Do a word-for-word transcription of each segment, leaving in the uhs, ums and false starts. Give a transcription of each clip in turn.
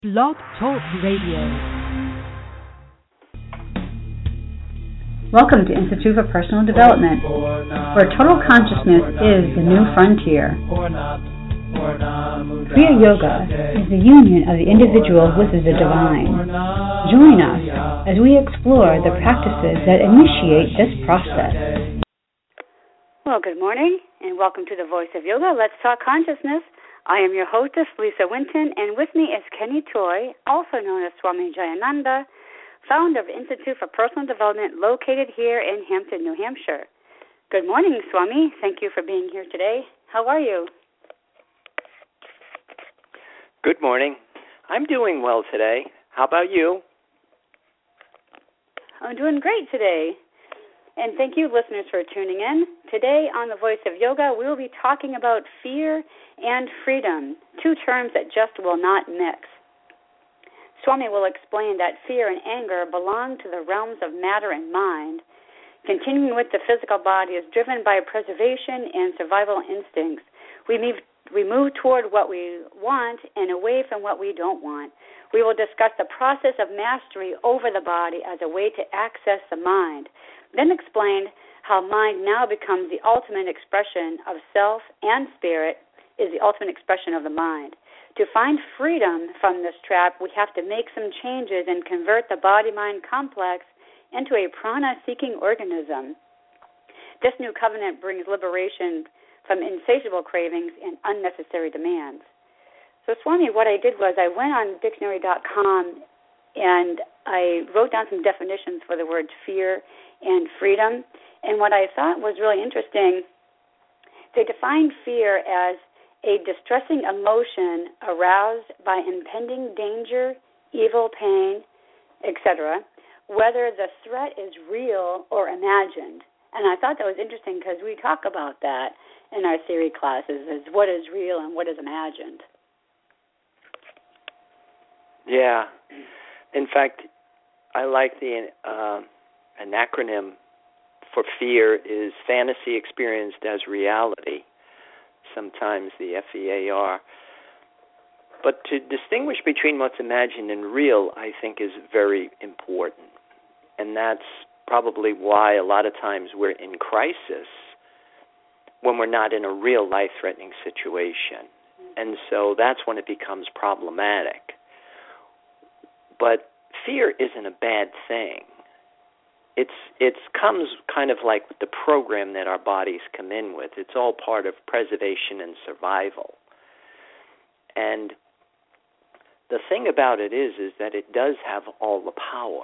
Blog Talk Radio. Welcome to Institute for Personal Development, where total consciousness is the new frontier. Kriya Yoga is the union of the individual with the divine. Join us as we explore the practices that initiate this process. Well, good morning, and welcome to the Voice of Yoga. Let's talk consciousness. I am your hostess, Lisa Winton, and with me is Kenny Toy, also known as Swami Jayananda, founder of Institute for Personal Development, located here in Hampton, New Hampshire. Good morning, Swami. Thank you for being here today. How are you? Good morning. I'm doing well today. How about you? I'm doing great today. And thank you, listeners, for tuning in. Today on The Voice of Yoga, we will be talking about fear and freedom, two terms that just will not mix. Swami will explain that fear and anger belong to the realms of matter and mind. Continuing with the physical body is driven by preservation and survival instincts. We move, we move toward what we want and away from what we don't want. We will discuss the process of mastery over the body as a way to access the mind. Then explain how mind now becomes the ultimate expression of self, and spirit is the ultimate expression of the mind. To find freedom from this trap, we have to make some changes and convert the body-mind complex into a prana-seeking organism. This new covenant brings liberation from insatiable cravings and unnecessary demands. So, Swami, what I did was I went on dictionary dot com and I wrote down some definitions for the words fear and freedom. And what I thought was really interesting, they defined fear as a distressing emotion aroused by impending danger, evil, pain, et cetera, whether the threat is real or imagined. And I thought that was interesting because we talk about that in our theory classes, is what is real and what is imagined. Yeah. In fact, I like the uh, an acronym for fear is fantasy experienced as reality, sometimes the F E A R. But to distinguish between what's imagined and real, I think, is very important. And that's probably why a lot of times we're in crisis when we're not in a real life-threatening situation. And so that's when it becomes problematic. But fear isn't a bad thing. It's it comes kind of like the program that our bodies come in with. It's all part of preservation and survival. And the thing about it is, is that it does have all the power.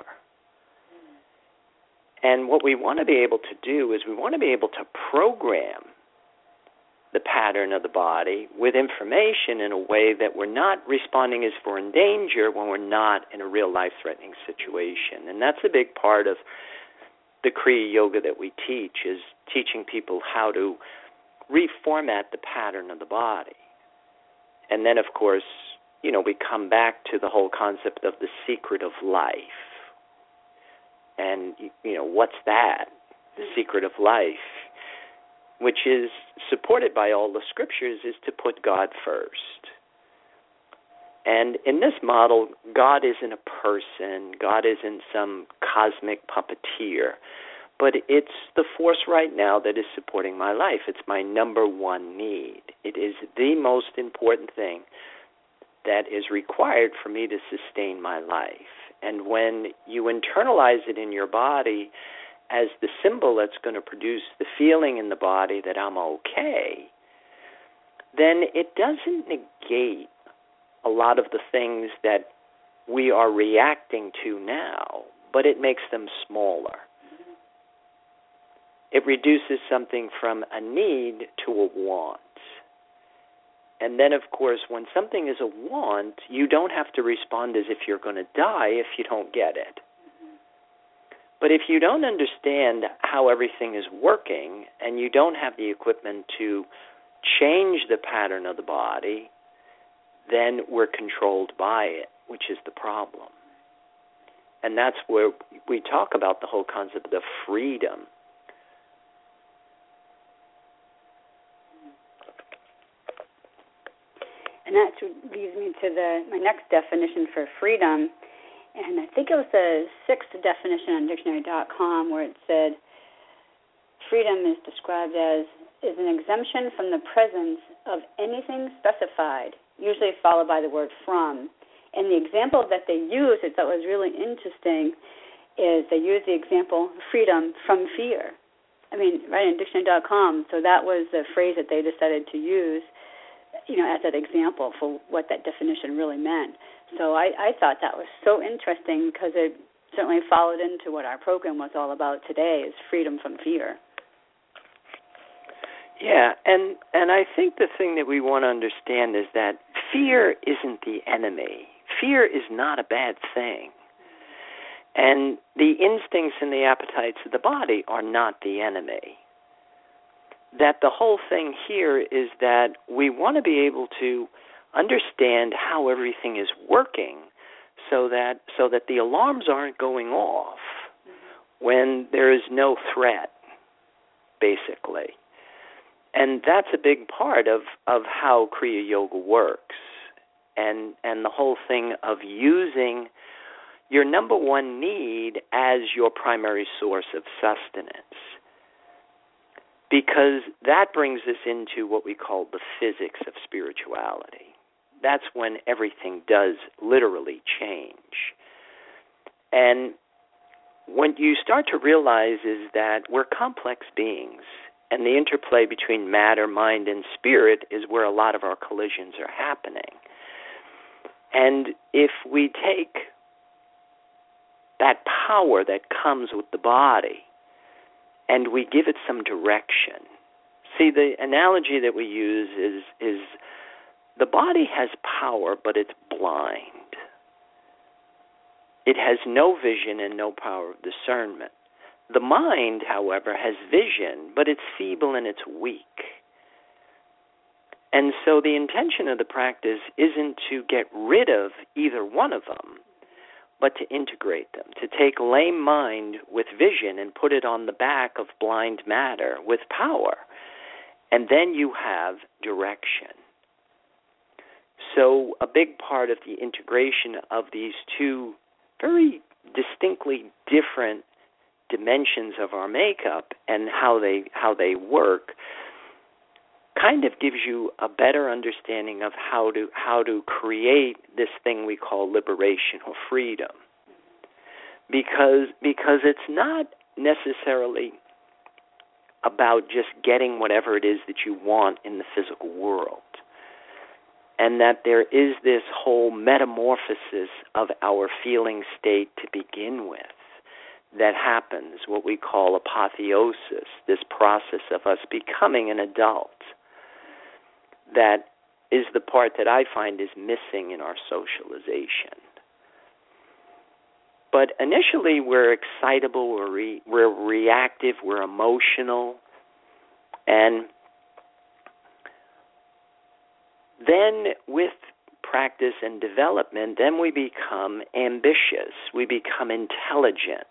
And what we want to be able to do is we want to be able to program the pattern of the body with information in a way that we're not responding as if we're in danger when we're not in a real life-threatening situation. And that's a big part of the Kriya Yoga that we teach, is teaching people how to reformat the pattern of the body. And then, of course, you know, we come back to the whole concept of the secret of life. And, you know, what's that? The secret of life, which is supported by all the scriptures, is to put God first. And in this model, God isn't a person, God isn't some cosmic puppeteer, but it's the force right now that is supporting my life. It's my number one need. It is the most important thing that is required for me to sustain my life. And when you internalize it in your body as the symbol that's going to produce the feeling in the body that I'm okay, then it doesn't negate a lot of the things that we are reacting to now, but it makes them smaller. It reduces something from a need to a want. And then, of course, when something is a want, you don't have to respond as if you're going to die if you don't get it. But if you don't understand how everything is working and you don't have the equipment to change the pattern of the body, then we're controlled by it, which is the problem. And that's where we talk about the whole concept of freedom. And that leads me to the my next definition for freedom. And I think it was the sixth definition on dictionary dot com where it said, freedom is described as is an exemption from the presence of anything specified, usually followed by the word from. And the example that they use, I thought was really interesting, is they use the example freedom from fear. I mean, right in dictionary dot com, so that was the phrase that they decided to use, you know, as that example for what that definition really meant. So I, I thought that was so interesting because it certainly followed into what our program was all about today, is freedom from fear. Yeah, and, and I think the thing that we want to understand is that fear isn't the enemy. Fear is not a bad thing. And the instincts and the appetites of the body are not the enemy. That the whole thing here is that we want to be able to understand how everything is working so that so that the alarms aren't going off when there is no threat, basically. And that's a big part of, of how Kriya Yoga works. And and the whole thing of using your number one need as your primary source of sustenance. Because that brings us into what we call the physics of spirituality. That's when everything does literally change. And what you start to realize is that we're complex beings, and the interplay between matter, mind, and spirit is where a lot of our collisions are happening. And if we take that power that comes with the body and we give it some direction. See, the analogy that we use is is the body has power, but it's blind. It has no vision and no power of discernment. The mind, however, has vision, but it's feeble and it's weak. And so the intention of the practice isn't to get rid of either one of them, but to integrate them, to take lame mind with vision and put it on the back of blind matter with power. And then you have direction. So a big part of the integration of these two very distinctly different dimensions of our makeup and how they how they work kind of gives you a better understanding of how to how to create this thing we call liberation or freedom. Because because it's not necessarily about just getting whatever it is that you want in the physical world. And that there is this whole metamorphosis of our feeling state to begin with that happens, what we call apotheosis, this process of us becoming an adult. That is the part that I find is missing in our socialization. But initially we're excitable, we're, re- we're reactive, we're emotional, and then with practice and development, then we become ambitious, we become intelligent.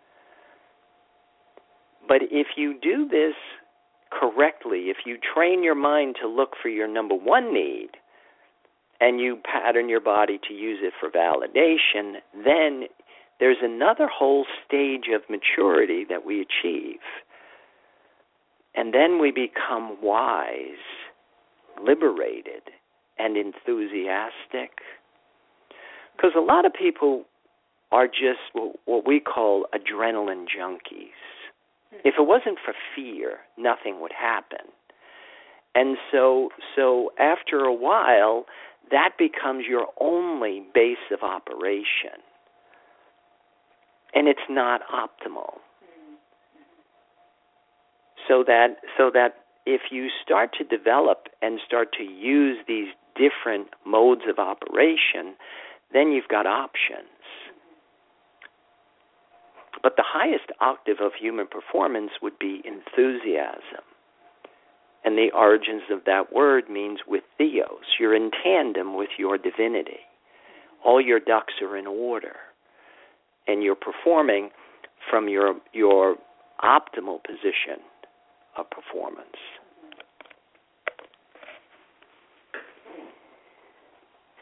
But if you do this correctly, if you train your mind to look for your number one need and you pattern your body to use it for validation, then there's another whole stage of maturity that we achieve. And then we become wise, liberated, and enthusiastic. Because a lot of people are just what we call adrenaline junkies. If it wasn't for fear, nothing would happen. And so so after a while, that becomes your only base of operation. And it's not optimal. So that so that if you start to develop and start to use these different modes of operation, then you've got options. But the highest octave of human performance would be enthusiasm. And the origins of that word means with theos. You're in tandem with your divinity. All your ducks are in order. And you're performing from your your optimal position of performance.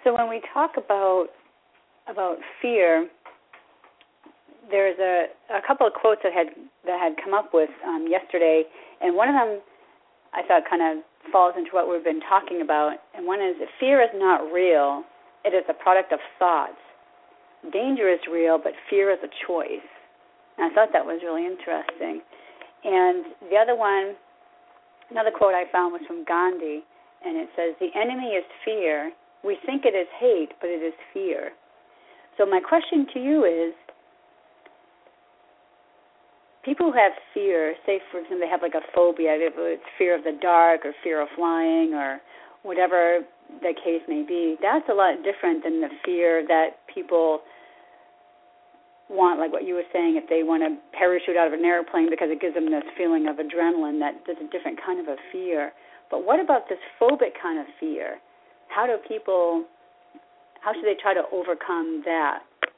So when we talk about about fear, there's a, a couple of quotes that had that had come up with um, yesterday, and one of them I thought kind of falls into what we've been talking about. And one is, fear is not real; it is a product of thoughts. Danger is real, but fear is a choice. And I thought that was really interesting. And the other one, another quote I found was from Gandhi, and it says, "The enemy is fear. We think it is hate, but it is fear." So my question to you is, people who have fear, say, for example, they have like a phobia, it's fear of the dark or fear of flying or whatever the case may be, that's a lot different than the fear that people want, like what you were saying, if they want to parachute out of an airplane because it gives them this feeling of adrenaline, that that's a different kind of a fear. But what about this phobic kind of fear? How do people, how should they try to overcome that?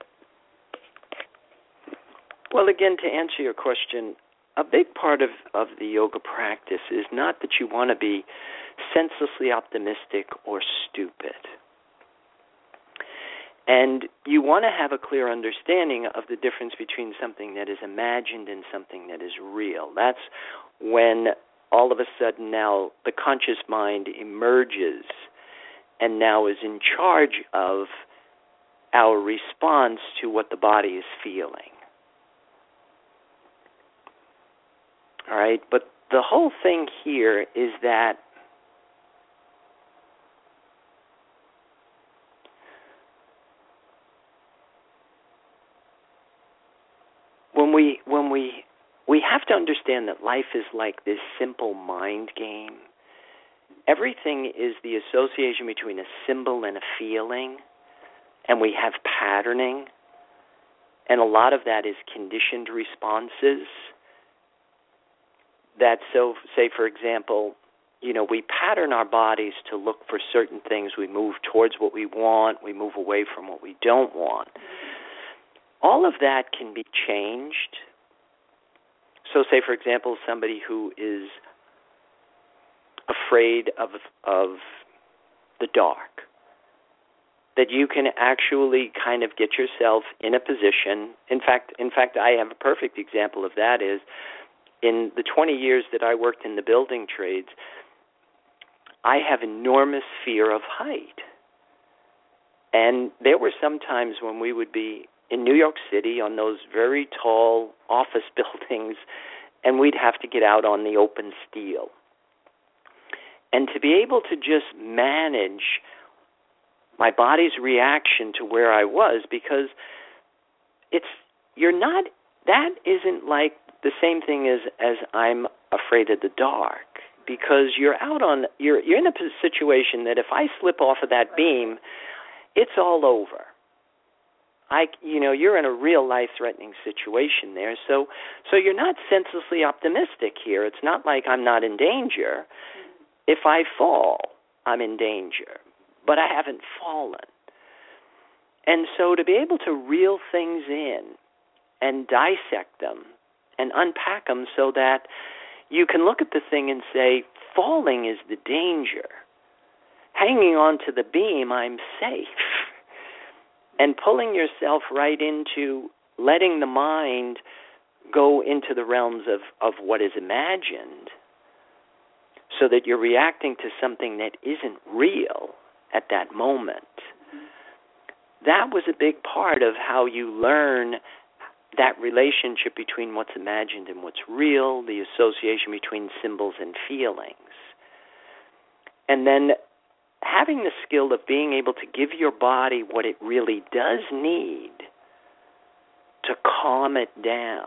Well, again, to answer your question, a big part of, of the yoga practice is not that you want to be senselessly optimistic or stupid. And you want to have a clear understanding of the difference between something that is imagined and something that is real. That's when all of a sudden now the conscious mind emerges and now is in charge of our response to what the body is feeling. All right, but the whole thing here is that when we when we we have to understand that life is like this simple mind game. Everything is the association between a symbol and a feeling, and we have patterning, and a lot of that is conditioned responses. That, so, say, for example, you know, we pattern our bodies to look for certain things. We move towards what we want. We move away from what we don't want. All of that can be changed. So, say, for example, somebody who is afraid of of the dark, that you can actually kind of get yourself in a position. In fact, in fact, I have a perfect example of that is, in the twenty years that I worked in the building trades, I have enormous fear of height. And there were some times when we would be in New York City on those very tall office buildings, and we'd have to get out on the open steel. And to be able to just manage my body's reaction to where I was, because it's, you're not, that isn't like the same thing as, as I'm afraid of the dark, because you're out on, you're you're in a situation that if I slip off of that beam, it's all over. I, you know, you're in a real life-threatening situation there, so so you're not senselessly optimistic here. It's not like I'm not in danger. If I fall, I'm in danger, but I haven't fallen. And so to be able to reel things in and dissect them and unpack them so that you can look at the thing and say, falling is the danger. Hanging on to the beam, I'm safe. And pulling yourself right into letting the mind go into the realms of, of what is imagined, so that you're reacting to something that isn't real at that moment. That was a big part of how you learn that relationship between what's imagined and what's real, the association between symbols and feelings. And then having the skill of being able to give your body what it really does need to calm it down.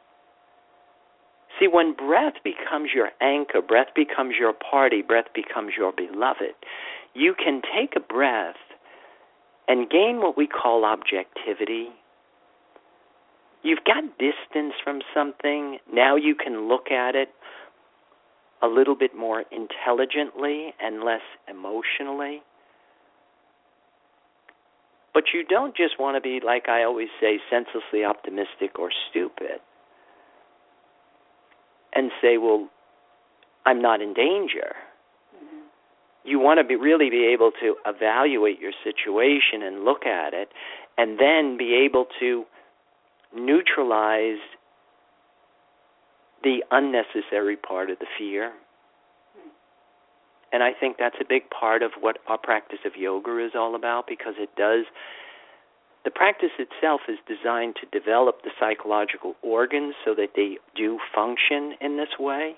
See, when breath becomes your anchor, breath becomes your party, breath becomes your beloved, you can take a breath and gain what we call objectivity. You've got distance from something. Now you can look at it a little bit more intelligently and less emotionally. But you don't just want to be, like I always say, senselessly optimistic or stupid and say, well, I'm not in danger. Mm-hmm. you want to be really be able to evaluate your situation and look at it, and then be able to neutralize the unnecessary part of the fear. And I think that's a big part of what our practice of yoga is all about, because it does, the practice itself is designed to develop the psychological organs so that they do function in this way.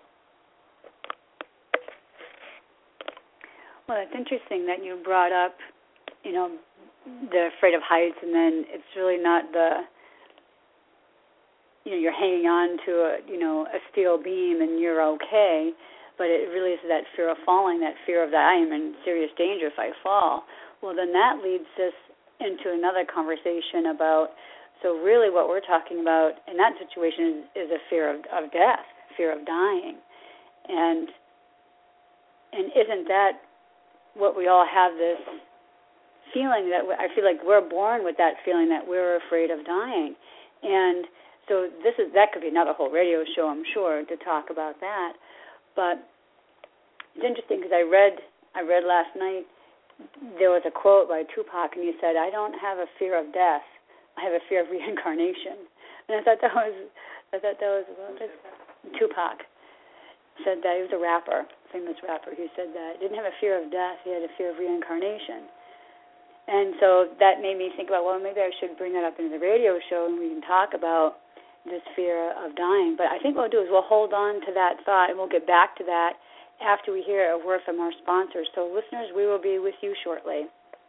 Well, it's interesting that you brought up, you know, they're afraid of heights, and then it's really not the, you know, you're hanging on to a, you know, a steel beam and you're okay, but it really is that fear of falling, that fear of that I am in serious danger if I fall. Well, then that leads us into another conversation about, so really what we're talking about in that situation is, is a fear of, of death, fear of dying. And and isn't that what we all have, this feeling that we, I feel like we're born with that feeling that we're afraid of dying. And so this is that could be another whole radio show, I'm sure, to talk about that. But it's interesting because I read I read last night, there was a quote by Tupac, and he said, "I don't have a fear of death. I have a fear of reincarnation." And I thought that was I thought that was well, Tupac said that. He was a rapper, famous rapper. He said that he didn't have a fear of death. He had a fear of reincarnation. And so that made me think about, well, maybe I should bring that up into the radio show and we can talk about this fear of dying. But I think what we'll do is we'll hold on to that thought, and we'll get back to that after we hear a word from our sponsors. So, listeners, we will be with you shortly.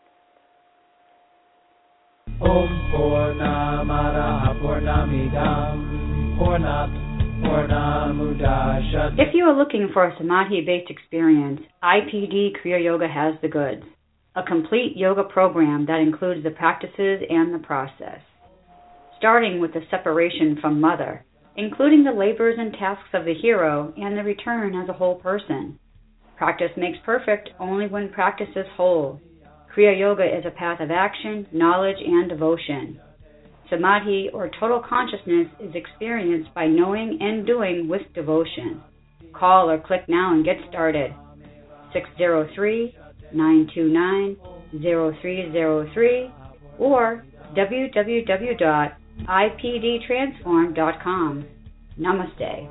Om Purnamada Purnamidam Purnat Purnamudachat. If you are looking for a Samadhi-based experience, I P D Kriya Yoga has the goods. A complete yoga program that includes the practices and the process. Starting with the separation from mother, including the labors and tasks of the hero and the return as a whole person. Practice makes perfect only when practice is whole. Kriya Yoga is a path of action, knowledge, and devotion. Samadhi, or total consciousness, is experienced by knowing and doing with devotion. Call or click now and get started. six zero three, nine two nine, zero three zero three or w w w dot i p d transform dot com. Namaste.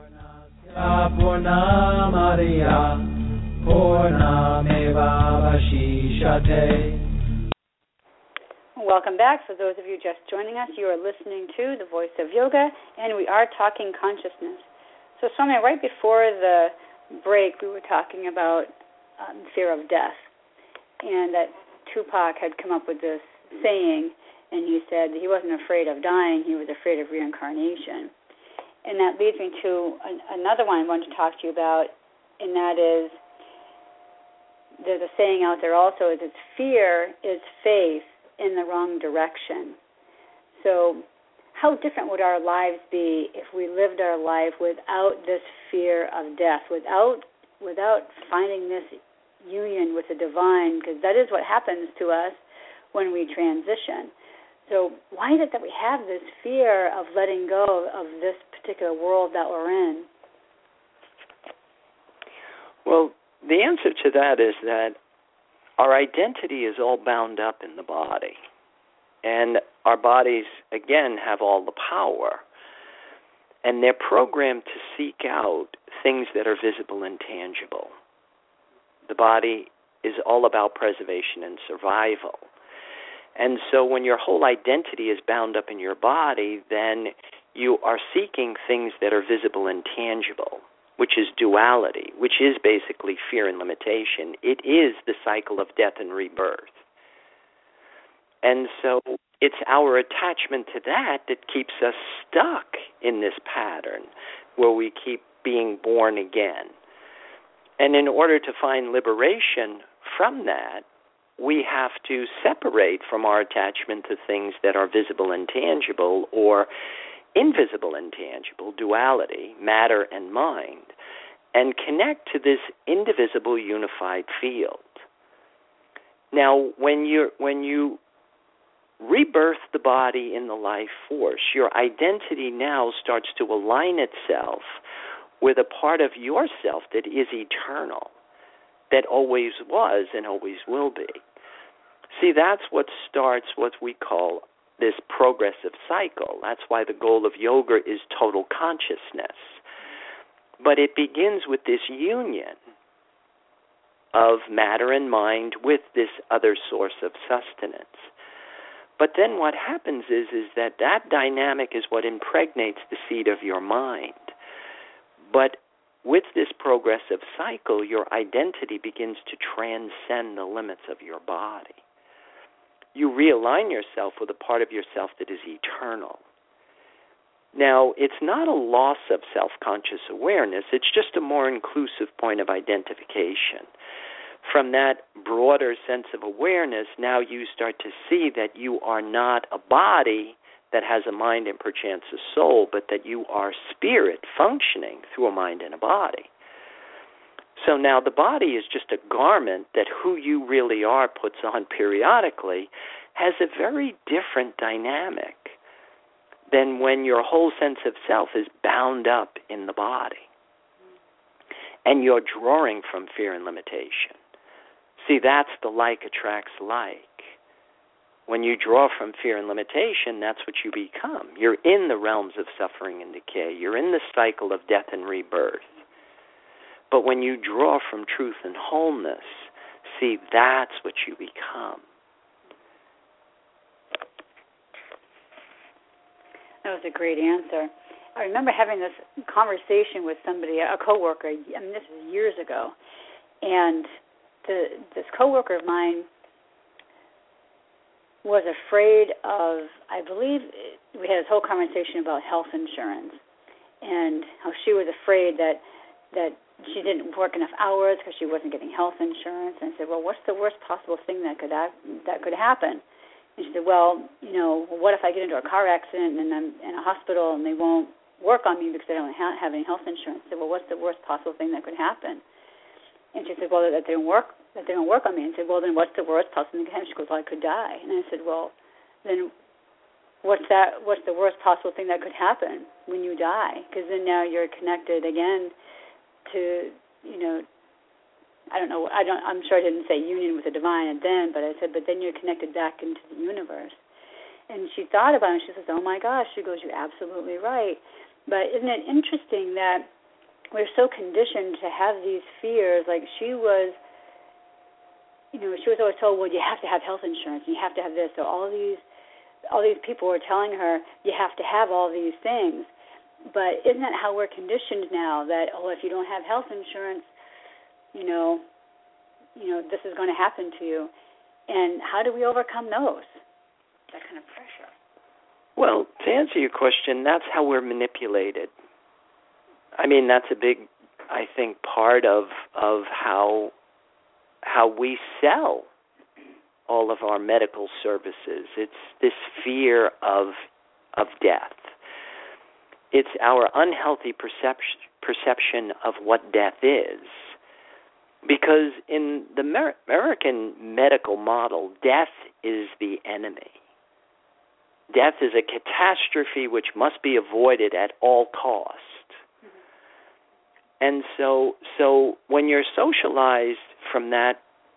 Welcome back. For those of you just joining us, you are listening to The Voice of Yoga, and we are talking consciousness. So, Swami, right before the break, we were talking about um, fear of death, and that Tupac had come up with this saying, and he said that he wasn't afraid of dying, he was afraid of reincarnation. And that leads me to an, another one I wanted to talk to you about, and that is, there's a saying out there also, is it's fear is faith in the wrong direction. So how different would our lives be if we lived our life without this fear of death, without without finding this union with the divine, because that is what happens to us when we transition. So why is it that we have this fear of letting go of this particular world that we're in? Well, the answer to that is that our identity is all bound up in the body. And our bodies, again, have all the power. And they're programmed to seek out things that are visible and tangible. The body is all about preservation and survival. And so when your whole identity is bound up in your body, then you are seeking things that are visible and tangible, which is duality, which is basically fear and limitation. It is the cycle of death and rebirth. And so it's our attachment to that that keeps us stuck in this pattern where we keep being born again. And in order to find liberation from that, we have to separate from our attachment to things that are visible and tangible, or invisible and tangible, duality, matter and mind, and connect to this indivisible unified field. Now, when you when you rebirth the body in the life force, your identity now starts to align itself with a part of yourself that is eternal. that always was and always will be. See, that's what starts what we call this progressive cycle. That's why the goal of yoga is total consciousness. But it begins with this union of matter and mind with this other source of sustenance. But then what happens is, is that that dynamic is what impregnates the seed of your mind. But with this progressive cycle, your identity begins to transcend the limits of your body. You realign yourself with a part of yourself that is eternal. Now, it's not a loss of self-conscious awareness. It's just a more inclusive point of identification. From that broader sense of awareness, now you start to see that you are not a body that has a mind and perchance a soul, but that you are spirit functioning through a mind and a body. So now the body is just a garment that who you really are puts on periodically, has a very different dynamic than when your whole sense of self is bound up in the body. And you're drawing from fear and limitation. See, that's the like attracts like. When you draw from fear and limitation, that's what you become. You're in the realms of suffering and decay. You're in the cycle of death and rebirth. But when you draw from truth and wholeness, see, that's what you become. That was a great answer. I remember having this conversation with somebody, a coworker. I mean, this was years ago, and the, this coworker of mine was afraid of, I believe, we had this whole conversation about health insurance and how she was afraid that that she didn't work enough hours because she wasn't getting health insurance. And I said, well, what's the worst possible thing that could ha- that could happen? And she said, well, you know, what if I get into a car accident and I'm in a hospital and they won't work on me because I don't ha- have any health insurance? I said, well, what's the worst possible thing that could happen? And she said, well, that they don't work that they don't work on me. And I said, well, then what's the worst possible thing that could happen? She goes, well, I could die. And I said, well, then what's that? What's the worst possible thing that could happen when you die? Because then now you're connected again to, you know, I don't know, I don't, I'm sure I didn't say union with the divine then, but I said, but then you're connected back into the universe. And she thought about it, and she says, oh my gosh, she goes, you're absolutely right. But isn't it interesting that we're so conditioned to have these fears? Like she was, you know, she was always told, well, you have to have health insurance, and you have to have this. So all these, all these people were telling her, you have to have all these things. But isn't that how we're conditioned now? That, oh, if you don't have health insurance, you know, you know, this is going to happen to you. And how do we overcome those? That kind of pressure. Well, to answer your question, that's how we're manipulated. I mean, that's a big, I think, part of of how how we sell all of our medical services. It's this fear of of death. It's our unhealthy perception perception of what death is. Because in the Amer- American medical model, death is the enemy. Death is a catastrophe which must be avoided at all cost. Mm-hmm. And so, so when you're socialized from that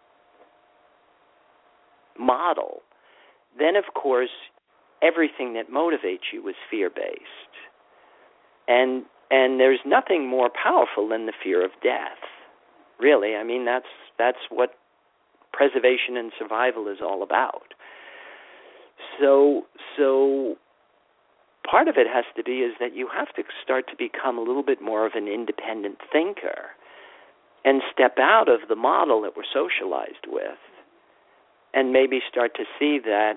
model, then of course everything that motivates you is fear-based. And and there's nothing more powerful than the fear of death. Really, I mean, that's that's what preservation and survival is all about. So, so part of it has to be is that you have to start to become a little bit more of an independent thinker and step out of the model that we're socialized with and maybe start to see that,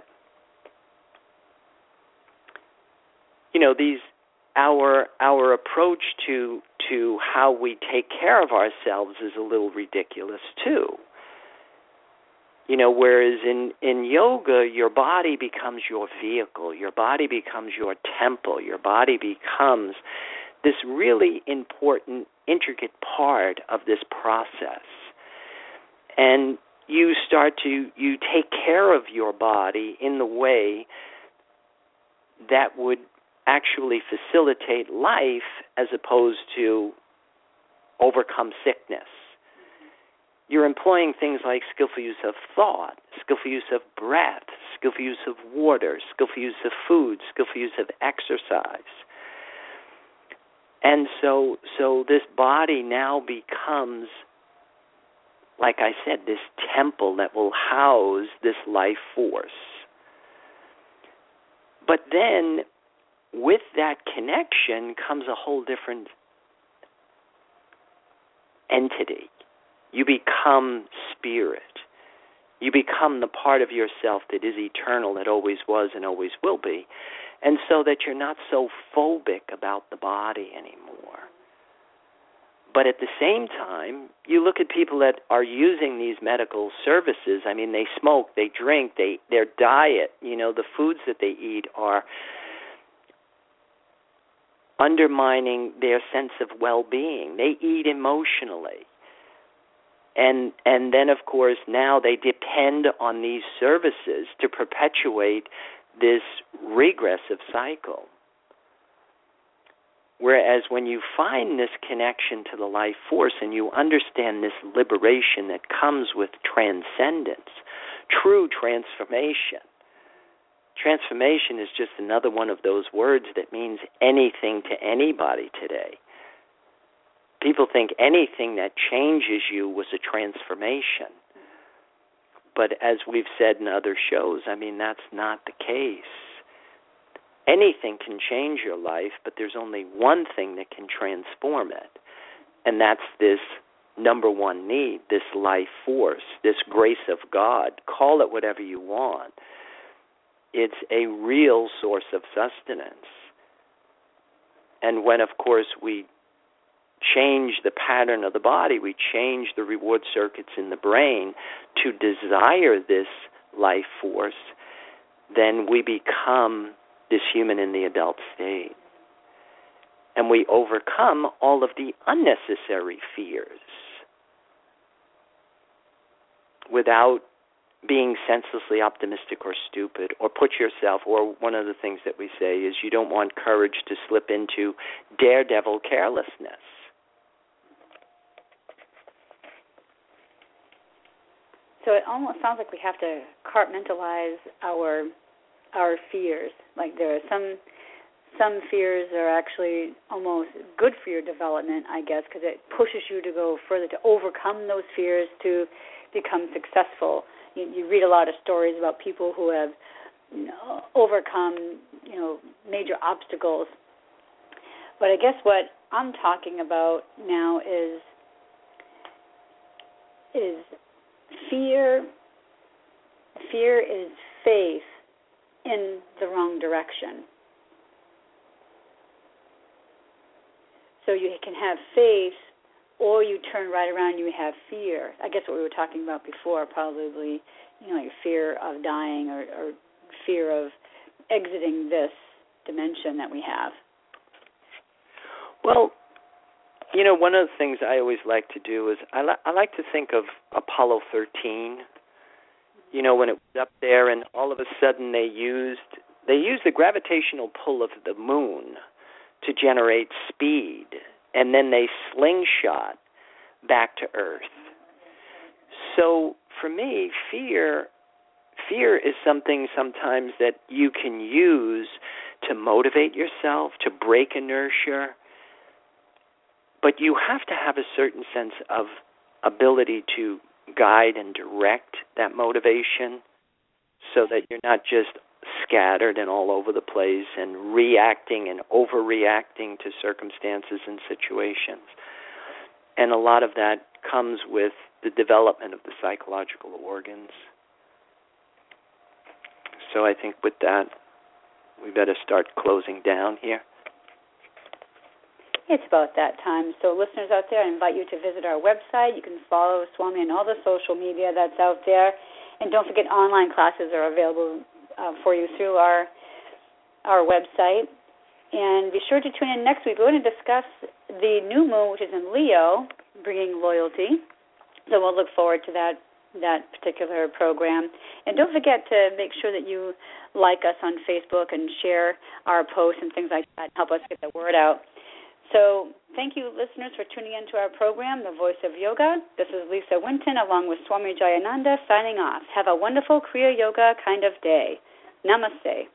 you know, these our our approach to to how we take care of ourselves is a little ridiculous too. You know, whereas in, in yoga, your body becomes your vehicle, your body becomes your temple, your body becomes this really important, intricate part of this process. And you start to, you take care of your body in the way that would actually facilitate life as opposed to overcome sickness. you're employing things like skillful use of thought, skillful use of breath, skillful use of water, skillful use of food, skillful use of exercise. And so so this body now becomes, like I said, this temple that will house this life force. But then with that connection comes a whole different entity. You become spirit. You become the part of yourself that is eternal, that always was and always will be. And so that you're not so phobic about the body anymore. But at the same time, you look at people that are using these medical services. I mean, they smoke, they drink, they their diet, you know, the foods that they eat are undermining their sense of well-being. They eat emotionally. And and then, of course, now they depend on these services to perpetuate this regressive cycle. Whereas when you find this connection to the life force and you understand this liberation that comes with transcendence, true transformation. Transformation is just another one of those words that means anything to anybody today. People think anything that changes you was a transformation. But as we've said in other shows, I mean, that's not the case. Anything can change your life, but there's only one thing that can transform it, and that's this number one need, this life force, this grace of God. Call it whatever you want. It's a real source of sustenance. And when, of course, we change the pattern of the body, we change the reward circuits in the brain to desire this life force, then we become this human in the adult state. And we overcome all of the unnecessary fears without being senselessly optimistic or stupid, or put yourself, or one of the things that we say is you don't want courage to slip into daredevil carelessness. So it almost sounds like we have to compartmentalize our our fears. Like there are some some fears are actually almost good for your development, I guess, because it pushes you to go further, to overcome those fears, to become successful. You, you read a lot of stories about people who have, you know, overcome, you know, major obstacles. But I guess what I'm talking about now is is fear. Fear is faith in the wrong direction. So you can have faith, or you turn right around, you have fear. I guess what we were talking about before, probably, you know, your fear of dying, or, or fear of exiting this dimension that we have. Well, you know, one of the things I always like to do is I, li- I like to think of Apollo thirteen. You know, when it was up there, and all of a sudden they used they used the gravitational pull of the moon to generate speed, and then they slingshot back to Earth. So for me, fear fear is something sometimes that you can use to motivate yourself, to break inertia, but you have to have a certain sense of ability to guide and direct that motivation so that you're not just scattered and all over the place and reacting and overreacting to circumstances and situations. And a lot of that comes with the development of the psychological organs. So I think with that, we better start closing down here. It's about that time. So listeners out there, I invite you to visit our website. You can follow Swami on all the social media that's out there. And don't forget, online classes are available uh, for you through our our website. And be sure to tune in next week. We're going to discuss the new moon, which is in Leo, bringing loyalty. So we'll look forward to that that particular program. And don't forget to make sure that you like us on Facebook and share our posts and things like that and help us get the word out. So thank you, listeners, for tuning in to our program, The Voice of Yoga. This is Lisa Winton along with Swami Jayananda signing off. Have a wonderful Kriya Yoga kind of day. Namaste.